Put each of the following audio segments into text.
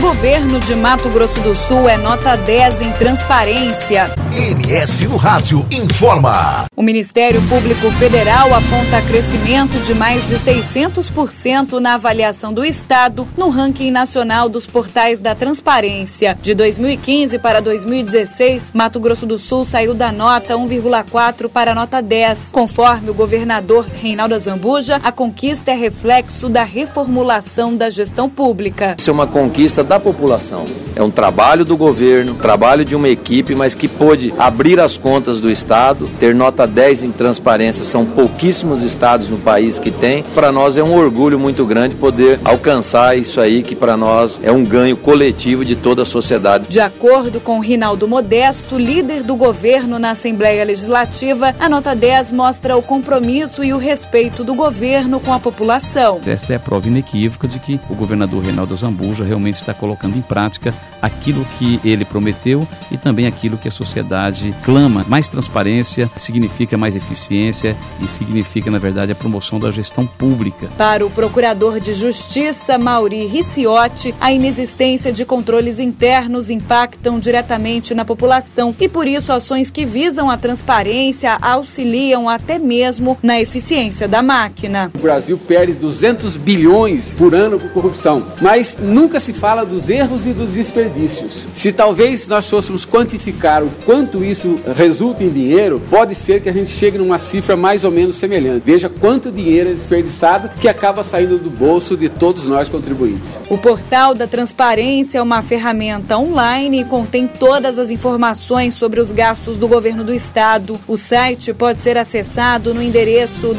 Governo de Mato Grosso do Sul é nota 10 em transparência. MS no Rádio informa. O Ministério Público Federal aponta crescimento de mais de 600% na avaliação do Estado no ranking nacional dos portais da transparência. De 2015 para 2016, Mato Grosso do Sul saiu da nota 1,4 para a nota 10. Conforme o governador Reinaldo Azambuja, a conquista é reflexo da reformulação da gestão pública. Isso é uma conquista da população. É um trabalho do governo, trabalho de uma equipe, mas que pôde abrir as contas do Estado, ter nota 10 em transparência. São pouquíssimos estados no país que tem. Para nós é um orgulho muito grande poder alcançar isso aí, que para nós é um ganho coletivo de toda a sociedade. De acordo com Rinaldo Modesto, líder do governo na Assembleia Legislativa, a nota 10 mostra o compromisso e o respeito do governo com a população. Esta é a prova inequívoca de que o governador Reinaldo Azambuja realmente está colocando em prática aquilo que ele prometeu e também aquilo que a sociedade clama. Mais transparência significa mais eficiência e significa, na verdade, a promoção da gestão pública. Para o procurador de Justiça, Mauri Ricciotti, a inexistência de controles internos impactam diretamente na população e, por isso, ações que visam a transparência auxiliam até mesmo na eficiência da máquina. O Brasil perde 200 bilhões por ano por corrupção, mas nunca se fala dos erros e dos desperdícios. Se talvez nós fôssemos quantificar o quanto isso resulta em dinheiro, pode ser que a gente chegue numa cifra mais ou menos semelhante. Veja quanto dinheiro é desperdiçado que acaba saindo do bolso de todos nós contribuintes. O Portal da Transparência é uma ferramenta online e contém todas as informações sobre os gastos do governo do Estado. O site pode ser acessado no endereço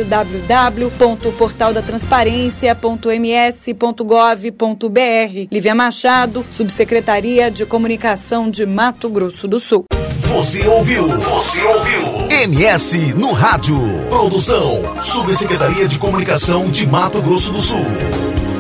www.portaldatransparencia.ms.gov.br. Lívia Machado, Subsecretaria de Comunicação de Mato Grosso do Sul. Você ouviu MS no Rádio. Produção, Subsecretaria de Comunicação de Mato Grosso do Sul.